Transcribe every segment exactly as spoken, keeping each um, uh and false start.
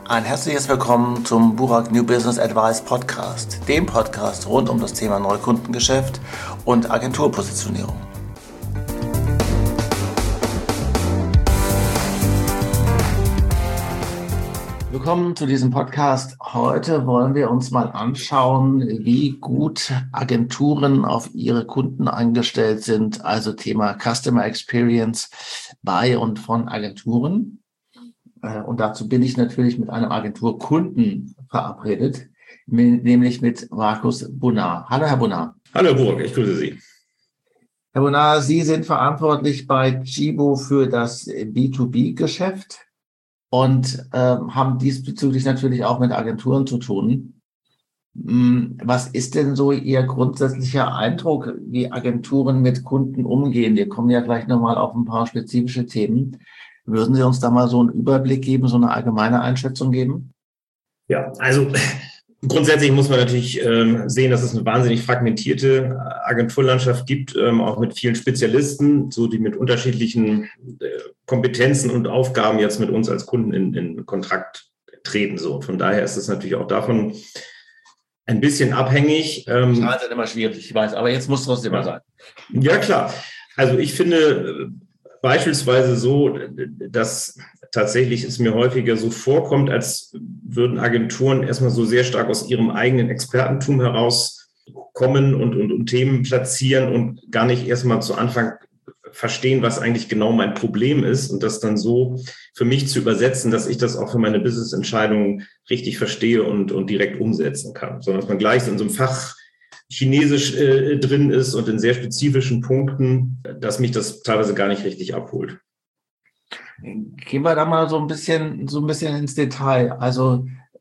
Ein herzliches Willkommen zum Burak New Business Advice Podcast, dem Podcast rund um das Thema Neukundengeschäft und Agenturpositionierung. Willkommen zu diesem Podcast. Heute wollen wir uns mal anschauen, wie gut Agenturen auf ihre Kunden eingestellt sind, also Thema Customer Experience bei und von Agenturen. Und dazu bin ich natürlich mit einem Agenturkunden verabredet, nämlich mit Markus Bunnar. Hallo, Herr Bunnar. Hallo, Herr Burak, ich grüße Sie. Herr Bunnar, Sie sind verantwortlich bei Tchibo für das B zwei B-Geschäft und äh, haben diesbezüglich natürlich auch mit Agenturen zu tun. Was ist denn so Ihr grundsätzlicher Eindruck, wie Agenturen mit Kunden umgehen? Wir kommen ja gleich nochmal auf ein paar spezifische Themen. Würden Sie uns da mal so einen Überblick geben, so eine allgemeine Einschätzung geben? Ja, also grundsätzlich muss man natürlich ähm, sehen, dass es eine wahnsinnig fragmentierte Agenturlandschaft gibt, ähm, auch mit vielen Spezialisten, so die mit unterschiedlichen äh, Kompetenzen und Aufgaben jetzt mit uns als Kunden in, in Kontakt treten. So, von daher ist es natürlich auch davon ein bisschen abhängig. Ähm, Zahlen sind immer schwierig, ich weiß, aber jetzt muss es trotzdem mal sein. Ja, klar. Also ich finde beispielsweise so, dass tatsächlich es mir häufiger so vorkommt, als würden Agenturen erstmal so sehr stark aus ihrem eigenen Expertentum herauskommen und, und, und Themen platzieren und gar nicht erstmal zu Anfang verstehen, was eigentlich genau mein Problem ist und das dann so für mich zu übersetzen, dass ich das auch für meine Business-Entscheidungen richtig verstehe und, und direkt umsetzen kann. Sondern dass man gleich so in so einem Fach Chinesisch äh, drin ist und in sehr spezifischen Punkten, dass mich das teilweise gar nicht richtig abholt. Gehen wir da mal so ein bisschen, so ein bisschen ins Detail. Also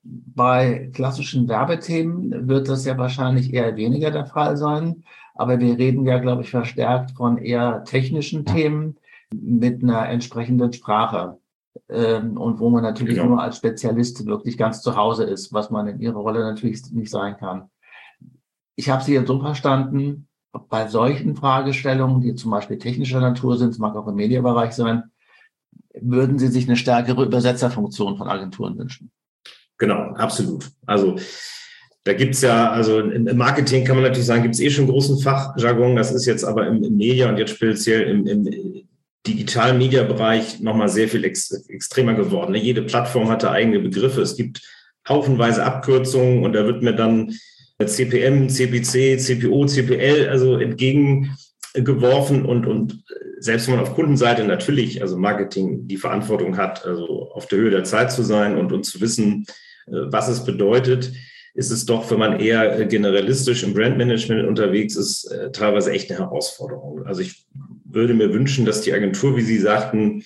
bei klassischen Werbethemen wird das ja wahrscheinlich eher weniger der Fall sein. Aber wir reden ja, glaube ich, verstärkt von eher technischen Themen mit einer entsprechenden Sprache. Ähm, und wo man natürlich genau. nur als Spezialist wirklich ganz zu Hause ist, was man in Ihrer Rolle natürlich nicht sein kann. Ich habe Sie jetzt so verstanden, bei solchen Fragestellungen, die zum Beispiel technischer Natur sind, es mag auch im Medienbereich sein, würden Sie sich eine stärkere Übersetzerfunktion von Agenturen wünschen? Genau, absolut. Also da gibt's ja, also im Marketing kann man natürlich sagen, gibt's eh schon großen Fachjargon, das ist jetzt aber im, im Media und jetzt speziell im, im digitalen Media-Bereich nochmal sehr viel ex, extremer geworden. Jede Plattform hatte eigene Begriffe, es gibt haufenweise Abkürzungen und da wird mir dann C P M, C P C, C P O, C P L, also entgegengeworfen und, und selbst wenn man auf Kundenseite natürlich, also Marketing, die Verantwortung hat, also auf der Höhe der Zeit zu sein und, und zu wissen, was es bedeutet, ist es doch, wenn man eher generalistisch im Brandmanagement unterwegs ist, teilweise echt eine Herausforderung. Also ich würde mir wünschen, dass die Agentur, wie Sie sagten,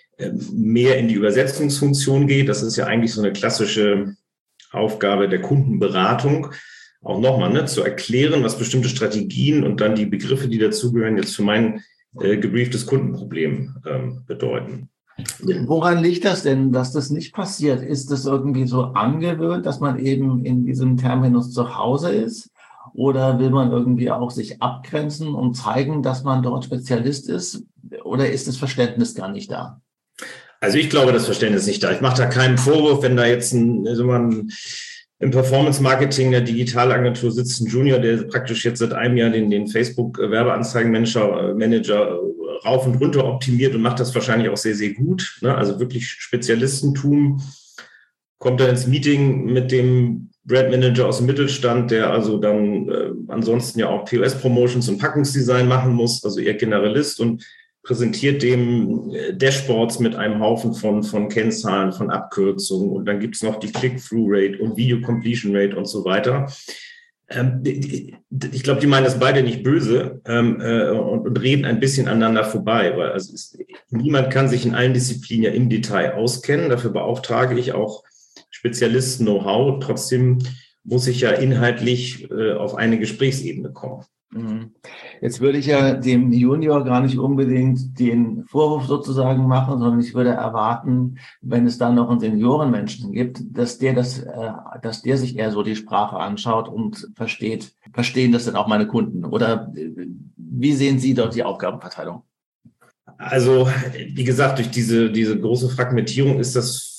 mehr in die Übersetzungsfunktion geht. Das ist ja eigentlich so eine klassische Aufgabe der Kundenberatung. Auch nochmal, ne, zu erklären, was bestimmte Strategien und dann die Begriffe, die dazugehören, jetzt für mein äh, gebrieftes Kundenproblem ähm, bedeuten. Woran liegt das denn, dass das nicht passiert? Ist das irgendwie so angewöhnt, dass man eben in diesem Terminus zu Hause ist? Oder will man irgendwie auch sich abgrenzen und zeigen, dass man dort Spezialist ist? Oder ist das Verständnis gar nicht da? Also ich glaube, das Verständnis ist nicht da. Ich mache da keinen Vorwurf, wenn da jetzt ein, so ein im Performance-Marketing der Digitalagentur sitzt ein Junior, der praktisch jetzt seit einem Jahr den, den Facebook-Werbeanzeigenmanager Manager rauf und runter optimiert und macht das wahrscheinlich auch sehr, sehr gut. Ne? Also wirklich Spezialistentum. Kommt dann ins Meeting mit dem Brandmanager aus dem Mittelstand, der also dann äh, ansonsten ja auch P O S-Promotions und Packungsdesign machen muss, also eher Generalist und präsentiert dem Dashboards mit einem Haufen von, von Kennzahlen, von Abkürzungen und dann gibt es noch die Click-Through-Rate und Video-Completion-Rate und so weiter. Ähm, ich glaube, die meinen das beide nicht böse ähm, äh, und, und reden ein bisschen aneinander vorbei, weil also es, niemand kann sich in allen Disziplinen ja im Detail auskennen. Dafür beauftrage ich auch Spezialisten-Know-how. Trotzdem muss ich ja inhaltlich äh, auf eine Gesprächsebene kommen. Jetzt würde ich ja dem Junior gar nicht unbedingt den Vorwurf sozusagen machen, sondern ich würde erwarten, wenn es dann noch einen Seniorenmenschen gibt, dass der das, dass der sich eher so die Sprache anschaut und versteht, verstehen das denn auch meine Kunden? Oder wie sehen Sie dort die Aufgabenverteilung? Also, wie gesagt, durch diese, diese große Fragmentierung ist das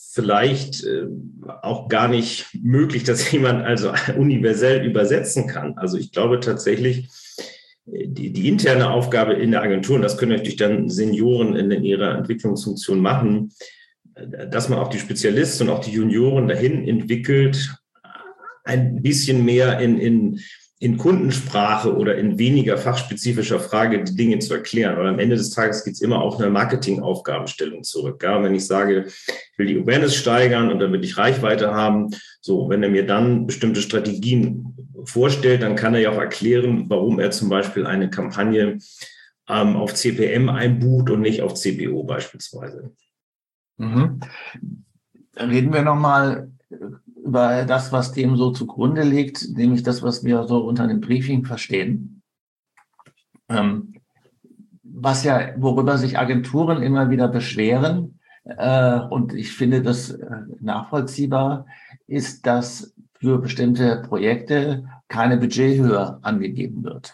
vielleicht äh, auch gar nicht möglich, dass jemand also universell übersetzen kann. Also ich glaube tatsächlich, die, die interne Aufgabe in der Agentur, und das können natürlich dann Senioren in, in ihrer Entwicklungsfunktion machen, dass man auch die Spezialisten und auch die Junioren dahin entwickelt, ein bisschen mehr in, in, in Kundensprache oder in weniger fachspezifischer Frage die Dinge zu erklären. Weil am Ende des Tages geht es immer auf eine Marketingaufgabenstellung zurück. Ja, wenn ich sage, ich will die Awareness steigern und dann will ich Reichweite haben, so, wenn er mir dann bestimmte Strategien vorstellt, dann kann er ja auch erklären, warum er zum Beispiel eine Kampagne ähm, auf C P M einbucht und nicht auf C P O beispielsweise. Mhm. Dann reden wir nochmal über das, was dem so zugrunde liegt, nämlich das, was wir so unter dem Briefing verstehen. Ähm, was ja, worüber sich Agenturen immer wieder beschweren, äh, und ich finde das äh, nachvollziehbar, ist, dass für bestimmte Projekte keine Budgethöhe angegeben wird.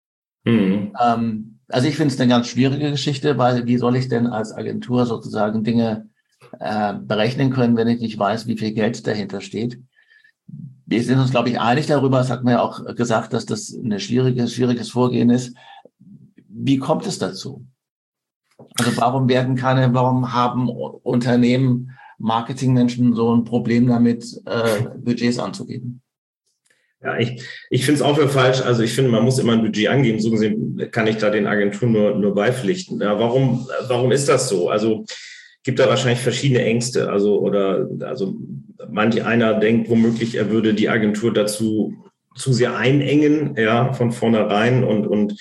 Mhm. Ähm, also ich finde es eine ganz schwierige Geschichte, weil wie soll ich denn als Agentur sozusagen Dinge äh, berechnen können, wenn ich nicht weiß, wie viel Geld dahinter steht? Wir sind uns, glaube ich, einig darüber, das hat man ja auch gesagt, dass das ein schwieriges, schwieriges Vorgehen ist. Wie kommt es dazu? Also warum werden keine, warum haben Unternehmen, Marketingmenschen so ein Problem damit, äh, Budgets anzugeben? Ja, ich, ich finde es auch für falsch. Also ich finde, man muss immer ein Budget angeben. So gesehen kann ich da den Agenturen nur, nur beipflichten. Ja, warum, warum ist das so? Also gibt da wahrscheinlich verschiedene Ängste. Also oder also manch einer denkt womöglich, er würde die Agentur dazu zu sehr einengen, ja, von vornherein und und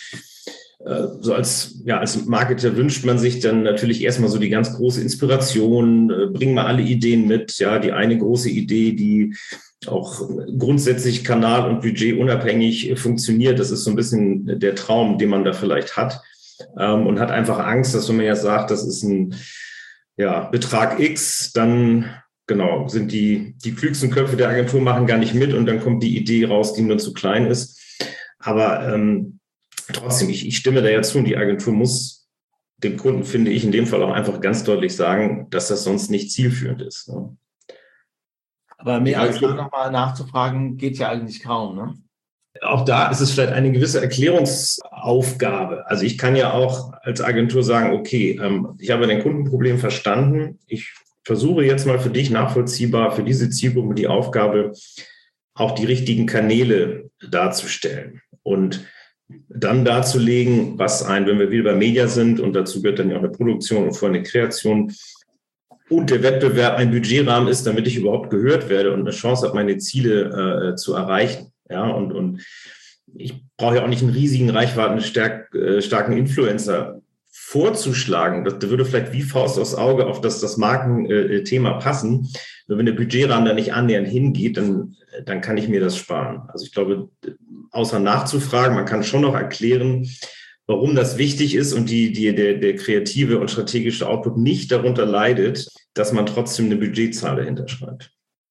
so als, ja, als Marketer wünscht man sich dann natürlich erstmal so die ganz große Inspiration, bringen wir alle Ideen mit, ja, die eine große Idee, die auch grundsätzlich kanal- und budgetunabhängig funktioniert. Das ist so ein bisschen der Traum, den man da vielleicht hat, und hat einfach Angst, dass wenn man ja sagt, das ist ein, ja, Betrag X, dann genau sind die, die klügsten Köpfe der Agentur machen gar nicht mit und dann kommt die Idee raus, die nur zu klein ist. Aber ähm, Trotzdem, ich, ich stimme da ja zu und die Agentur muss dem Kunden, finde ich, in dem Fall auch einfach ganz deutlich sagen, dass das sonst nicht zielführend ist. Ne? Aber mehr als da nochmal nachzufragen, geht ja eigentlich kaum, ne? Auch da ist es vielleicht eine gewisse Erklärungsaufgabe. Also ich kann ja auch als Agentur sagen, okay, ähm, ich habe dein Kundenproblem verstanden. Ich versuche jetzt mal für dich nachvollziehbar, für diese Zielgruppe die Aufgabe, auch die richtigen Kanäle darzustellen. Und dann darzulegen, was ein, wenn wir wieder bei Media sind, und dazu gehört dann ja auch eine Produktion und vorher eine Kreation und der Wettbewerb ein Budgetrahmen ist, damit ich überhaupt gehört werde und eine Chance habe, meine Ziele äh, zu erreichen. Ja, und, und ich brauche ja auch nicht einen riesigen, reichweitenstark, äh, starken Influencer vorzuschlagen. Das, das würde vielleicht wie Faust aufs Auge auf das, das Markenthema äh, passen. Nur wenn der Budgetrahmen da nicht annähernd hingeht, dann, dann kann ich mir das sparen. Also ich glaube, außer nachzufragen, man kann schon noch erklären, warum das wichtig ist und die, die, der, der kreative und strategische Output nicht darunter leidet, dass man trotzdem eine Budgetzahl dahinter schreibt.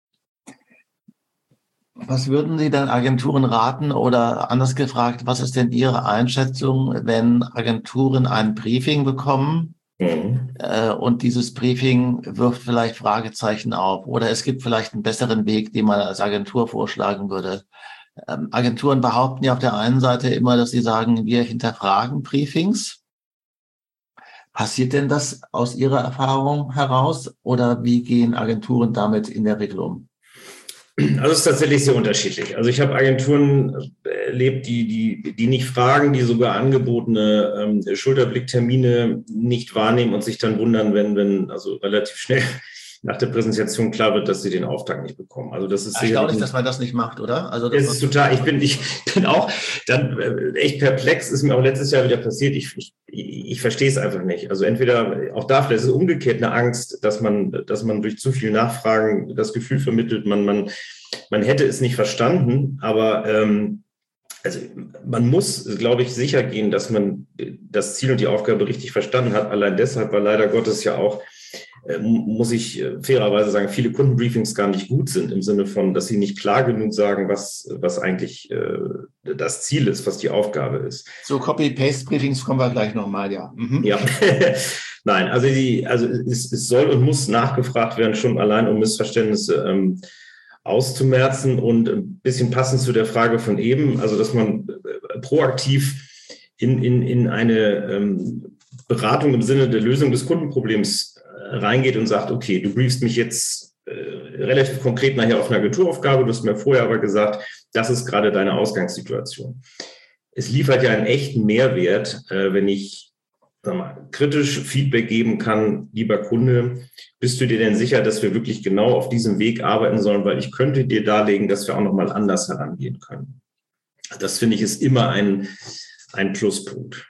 Was würden Sie denn Agenturen raten oder anders gefragt, was ist denn Ihre Einschätzung, wenn Agenturen ein Briefing bekommen mhm. äh, und dieses Briefing wirft vielleicht Fragezeichen auf oder es gibt vielleicht einen besseren Weg, den man als Agentur vorschlagen würde? Ähm, Agenturen behaupten ja auf der einen Seite immer, dass sie sagen, wir hinterfragen Briefings. Passiert denn das aus Ihrer Erfahrung heraus oder wie gehen Agenturen damit in der Regel um? Also es ist tatsächlich sehr unterschiedlich. Also ich habe Agenturen erlebt, die, die, die nicht fragen, die sogar angebotene ähm, Schulterblicktermine nicht wahrnehmen und sich dann wundern, wenn, wenn also relativ schnell nach der Präsentation klar wird, dass sie den Auftrag nicht bekommen. Also das ist erstaunlich, dass man das nicht macht, oder? Also das ist total. Ich bin, ich bin auch dann echt perplex. Ist mir auch letztes Jahr wieder passiert. Ich, ich, ich verstehe es einfach nicht. Also entweder auch da vielleicht ist es umgekehrt eine Angst, dass man, dass man durch zu viel Nachfragen das Gefühl vermittelt, man, man, man hätte es nicht verstanden. Aber ähm, also man muss, glaube ich, sicher gehen, dass man das Ziel und die Aufgabe richtig verstanden hat. Allein deshalb, weil leider Gottes ja auch äh, muss ich äh, fairerweise sagen, viele Kundenbriefings gar nicht gut sind, im Sinne von, dass sie nicht klar genug sagen, was, was eigentlich äh, das Ziel ist, was die Aufgabe ist. So Copy-Paste-Briefings kommen wir gleich nochmal, ja. Mhm. Ja, nein, also, die, also es, es soll und muss nachgefragt werden, schon allein um Missverständnisse ähm, auszumerzen und ein bisschen passend zu der Frage von eben, also dass man äh, proaktiv in, in, in eine ähm, Beratung im Sinne der Lösung des Kundenproblems äh, reingeht und sagt, okay, du briefst mich jetzt äh, relativ konkret nachher auf eine Agenturaufgabe, du hast mir vorher aber gesagt, das ist gerade deine Ausgangssituation. Es liefert ja einen echten Mehrwert, äh, wenn ich sag mal, kritisch Feedback geben kann, lieber Kunde, bist du dir denn sicher, dass wir wirklich genau auf diesem Weg arbeiten sollen, weil ich könnte dir darlegen, dass wir auch nochmal anders herangehen können. Das finde ich ist immer ein, ein Pluspunkt.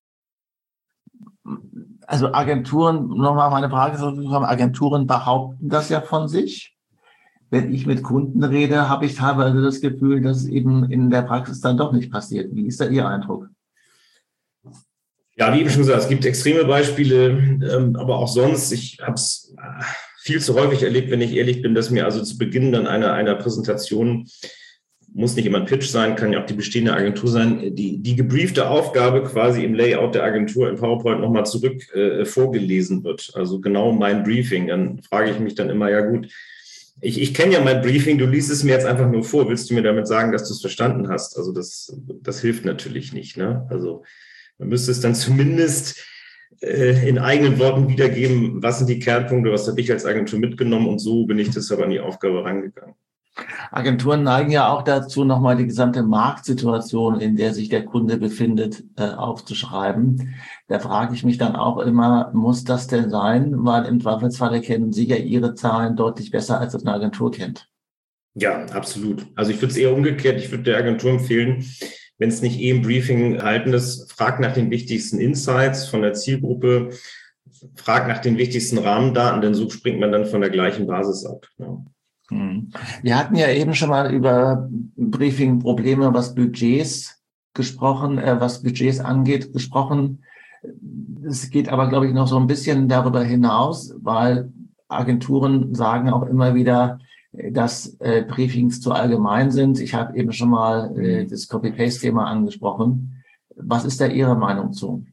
Also Agenturen, nochmal meine Frage, Agenturen behaupten das ja von sich. Wenn ich mit Kunden rede, habe ich teilweise das Gefühl, dass es eben in der Praxis dann doch nicht passiert. Wie ist da Ihr Eindruck? Ja, wie eben schon gesagt, es gibt extreme Beispiele, ähm, aber auch sonst, ich habe es viel zu häufig erlebt, wenn ich ehrlich bin, dass mir also zu Beginn dann einer, einer Präsentation, muss nicht immer ein Pitch sein, kann ja auch die bestehende Agentur sein, die, die gebriefte Aufgabe quasi im Layout der Agentur im PowerPoint nochmal zurück äh, vorgelesen wird. Also genau mein Briefing. Dann frage ich mich dann immer, ja gut, ich, ich kenne ja mein Briefing, du liest es mir jetzt einfach nur vor. Willst du mir damit sagen, dass du es verstanden hast? Also das, das hilft natürlich nicht, ne? Also man müsste es dann zumindest äh, in eigenen Worten wiedergeben, was sind die Kernpunkte, was habe ich als Agentur mitgenommen und so bin ich deshalb an die Aufgabe rangegangen. Agenturen neigen ja auch dazu, nochmal die gesamte Marktsituation, in der sich der Kunde befindet, äh, aufzuschreiben. Da frage ich mich dann auch immer, muss das denn sein? Weil im Zweifelsfall kennen Sie ja Ihre Zahlen deutlich besser, als das eine Agentur kennt. Ja, absolut. Also ich würde es eher umgekehrt, ich würde der Agentur empfehlen, wenn es nicht eh im Briefing halten ist, frag nach den wichtigsten Insights von der Zielgruppe, frag nach den wichtigsten Rahmendaten, denn so springt man dann von der gleichen Basis ab. Ja. Wir hatten ja eben schon mal über Briefing-Probleme, was Budgets gesprochen, äh, was Budgets angeht, gesprochen. Es geht aber, glaube ich, noch so ein bisschen darüber hinaus, weil Agenturen sagen auch immer wieder, dass äh, Briefings zu allgemein sind. Ich habe eben schon mal äh, das Copy-Paste-Thema angesprochen. Was ist da Ihre Meinung zu?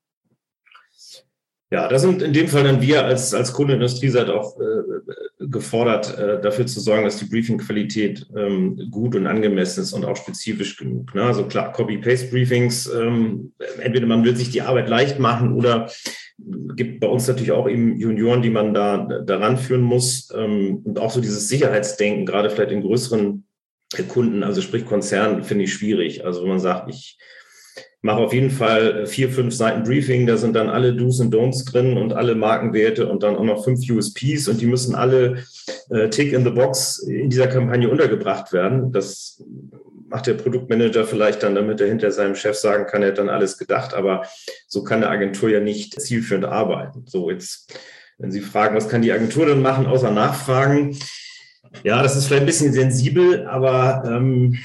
Ja, da sind in dem Fall dann wir als, als Kundenindustrie-Seite auch äh, gefordert, äh, dafür zu sorgen, dass die Briefing-Qualität ähm, gut und angemessen ist und auch spezifisch genug. Ne? Also klar, Copy-Paste-Briefings, ähm, entweder man will sich die Arbeit leicht machen oder gibt bei uns natürlich auch eben Junioren, die man da daran führen muss. Ähm, und auch so dieses Sicherheitsdenken, gerade vielleicht in größeren Kunden, also sprich Konzernen, finde ich schwierig. Also wenn man sagt, ich mache auf jeden Fall vier, fünf Seiten Briefing, da sind dann alle Do's und Don'ts drin und alle Markenwerte und dann auch noch fünf U S Ps und die müssen alle äh, Tick in the Box in dieser Kampagne untergebracht werden. Das macht der Produktmanager vielleicht dann, damit er hinter seinem Chef sagen kann, er hat dann alles gedacht, aber so kann eine Agentur ja nicht zielführend arbeiten. So, jetzt, wenn Sie fragen, was kann die Agentur dann machen, außer nachfragen? Ja, das ist vielleicht ein bisschen sensibel, aber ähm,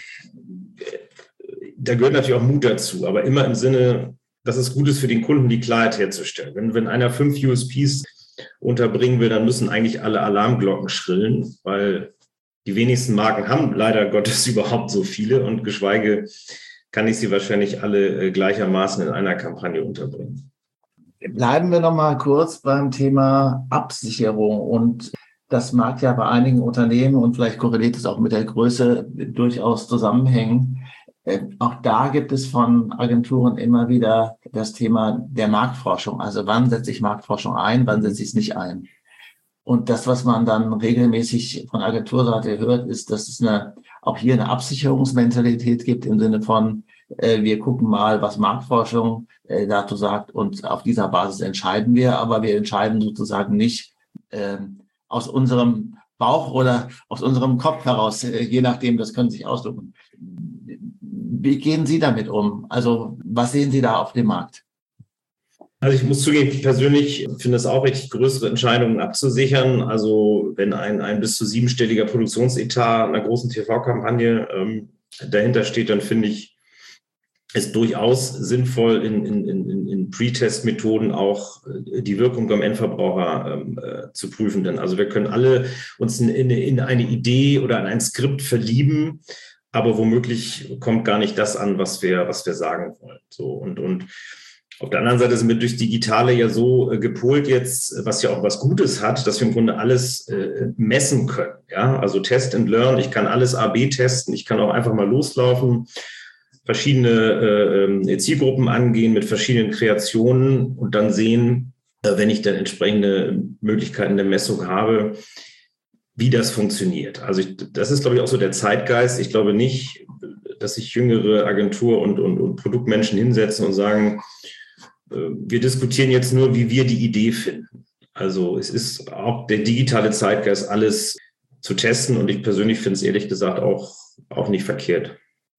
da gehört natürlich auch Mut dazu, aber immer im Sinne, dass es gut ist für den Kunden, die Klarheit herzustellen. Wenn, wenn einer fünf U S Ps unterbringen will, dann müssen eigentlich alle Alarmglocken schrillen, weil die wenigsten Marken haben leider Gottes überhaupt so viele und geschweige kann ich sie wahrscheinlich alle gleichermaßen in einer Kampagne unterbringen. Bleiben wir noch mal kurz beim Thema Absicherung und das mag ja bei einigen Unternehmen und vielleicht korreliert es auch mit der Größe durchaus zusammenhängen. Auch da gibt es von Agenturen immer wieder das Thema der Marktforschung. Also wann setze ich Marktforschung ein, wann setze ich es nicht ein? Und das, was man dann regelmäßig von Agenturseite hört, ist, dass es eine, auch hier eine Absicherungsmentalität gibt im Sinne von, äh, wir gucken mal, was Marktforschung äh, dazu sagt und auf dieser Basis entscheiden wir, aber wir entscheiden sozusagen nicht äh, aus unserem Bauch oder aus unserem Kopf heraus, äh, je nachdem, das können Sie sich aussuchen. Wie gehen Sie damit um? Also was sehen Sie da auf dem Markt? Also ich muss zugeben, ich persönlich finde es auch richtig, größere Entscheidungen abzusichern. Also wenn ein, ein bis zu siebenstelliger Produktionsetat einer großen T V-Kampagne ähm, dahinter steht, dann finde ich, ist durchaus sinnvoll, in, in, in, in Pre-Test-Methoden auch die Wirkung beim Endverbraucher ähm, äh, zu prüfen. Denn also wir können alle uns in, in, in eine Idee oder in ein Skript verlieben, aber womöglich kommt gar nicht das an, was wir, was wir sagen wollen. So, und, und auf der anderen Seite sind wir durchs Digitale ja so äh, gepolt jetzt, was ja auch was Gutes hat, dass wir im Grunde alles äh, messen können. Ja? Also Test and Learn, ich kann alles A B testen, ich kann auch einfach mal loslaufen, verschiedene äh, Zielgruppen angehen mit verschiedenen Kreationen und dann sehen, äh, wenn ich dann entsprechende Möglichkeiten der Messung habe, wie das funktioniert. Also ich, das ist, glaube ich, auch so der Zeitgeist. Ich glaube nicht, dass sich jüngere Agentur- und, und, und Produktmenschen hinsetzen und sagen, äh, wir diskutieren jetzt nur, wie wir die Idee finden. Also es ist auch der digitale Zeitgeist, alles zu testen und ich persönlich finde es ehrlich gesagt auch, auch nicht verkehrt.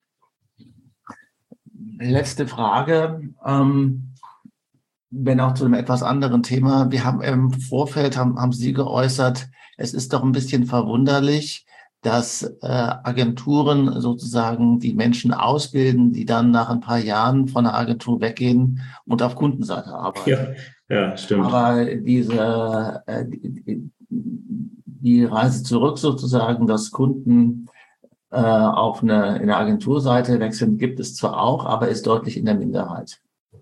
Letzte Frage, ähm, wenn auch zu einem etwas anderen Thema. Wir haben im Vorfeld, haben, haben Sie geäußert, es ist doch ein bisschen verwunderlich, dass äh, Agenturen sozusagen die Menschen ausbilden, die dann nach ein paar Jahren von der Agentur weggehen und auf Kundenseite arbeiten. Ja, ja, stimmt. Aber diese äh, die, die Reise zurück sozusagen, dass Kunden auf eine, in der Agenturseite wechseln, gibt es zwar auch, aber ist deutlich in der Minderheit.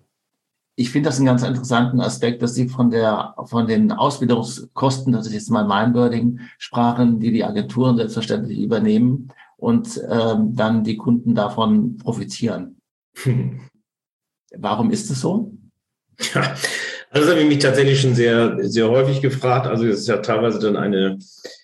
Ich finde das einen ganz interessanten Aspekt, dass Sie von der, von den Ausbildungskosten, das ist jetzt mal Mindbirding, sprachen, die die Agenturen selbstverständlich übernehmen und ähm, dann die Kunden davon profitieren. Hm. Warum ist es so? Ja, also das habe ich mich tatsächlich schon sehr, sehr häufig gefragt. Also es ist ja teilweise dann eine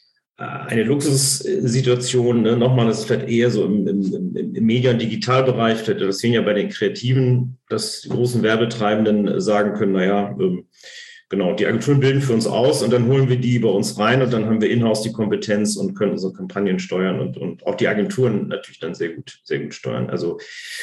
Eine Luxussituation, ne? Nochmal, das ist vielleicht eher so im, im, im Media- und Digitalbereich, vielleicht, das sehen ja bei den Kreativen, dass die großen Werbetreibenden sagen können, naja, ähm, genau, die Agenturen bilden für uns aus und dann holen wir die bei uns rein und dann haben wir in-house die Kompetenz und können unsere Kampagnen steuern und, und auch die Agenturen natürlich dann sehr gut, sehr gut steuern. Also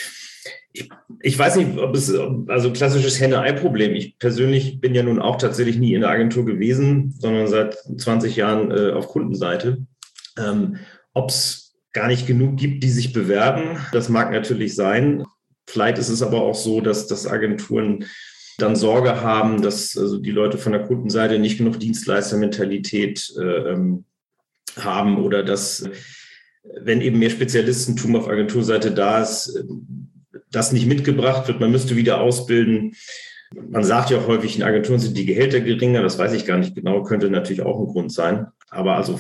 Ich, ich weiß nicht, ob es, also klassisches Henne-Ei-Problem. Ich persönlich bin ja nun auch tatsächlich nie in der Agentur gewesen, sondern seit zwanzig Jahren äh, auf Kundenseite. Ähm, ob es gar nicht genug gibt, die sich bewerben, das mag natürlich sein. Vielleicht ist es aber auch so, dass, dass Agenturen dann Sorge haben, dass also die Leute von der Kundenseite nicht genug Dienstleistermentalität äh, ähm, haben oder dass, wenn eben mehr Spezialistentum auf Agenturseite da ist, das nicht mitgebracht wird, man müsste wieder ausbilden. Man sagt ja auch häufig, in Agenturen sind die Gehälter geringer, das weiß ich gar nicht genau, könnte natürlich auch ein Grund sein. Aber also,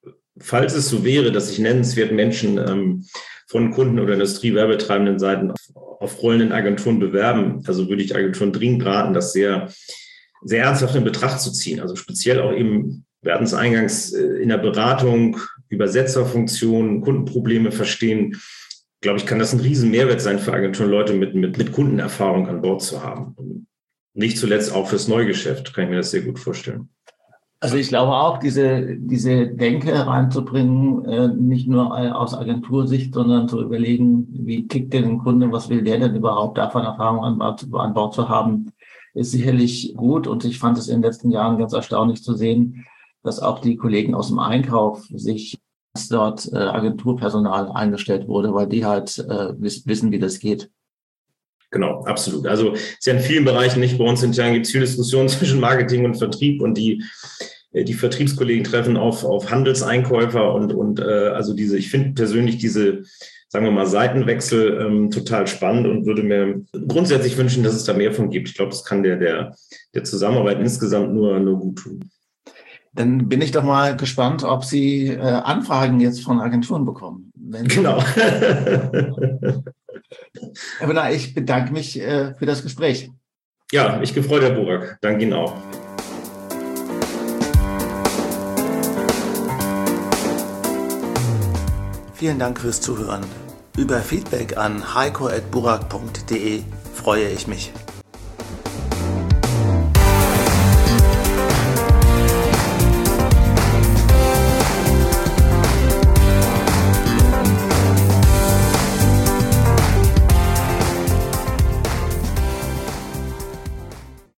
falls es so wäre, dass sich nennenswert Menschen ähm, von Kunden- oder Industriewerbetreibenden Seiten auf, auf rollenden Agenturen bewerben, also würde ich Agenturen dringend raten, das sehr, sehr ernsthaft in Betracht zu ziehen. Also speziell auch eben, wir hatten es eingangs in der Beratung, Übersetzerfunktionen, Kundenprobleme verstehen. Glaube ich, kann das ein riesen Mehrwert sein für Agenturen, Leute mit, mit, mit Kundenerfahrung an Bord zu haben. Und nicht zuletzt auch fürs Neugeschäft, kann ich mir das sehr gut vorstellen. Also ich glaube auch, diese, diese Denke reinzubringen, äh, nicht nur aus Agentursicht, sondern zu überlegen, wie tickt denn ein Kunde, was will der denn überhaupt, davon Erfahrung an, an Bord zu haben, ist sicherlich gut. Und ich fand es in den letzten Jahren ganz erstaunlich zu sehen, dass auch die Kollegen aus dem Einkauf sich dass dort äh, Agenturpersonal eingestellt wurde, weil die halt äh, wiss, wissen, wie das geht. Genau, absolut. Also es ist ja in vielen Bereichen nicht. Bei uns intern gibt es viel Diskussion zwischen Marketing und Vertrieb und die die Vertriebskollegen treffen auf auf Handelseinkäufer und und äh, also diese. Ich finde persönlich diese, sagen wir mal, Seitenwechsel ähm, total spannend und würde mir grundsätzlich wünschen, dass es da mehr von gibt. Ich glaube, das kann der der der Zusammenarbeit insgesamt nur nur gut tun. Dann bin ich doch mal gespannt, ob Sie äh, Anfragen jetzt von Agenturen bekommen. Wenn genau. Aber na, ich bedanke mich äh, für das Gespräch. Ja, mich gefreut, Herr Burak. Danke Ihnen auch. Vielen Dank fürs Zuhören. Über Feedback an heiko at burak punkt de freue ich mich.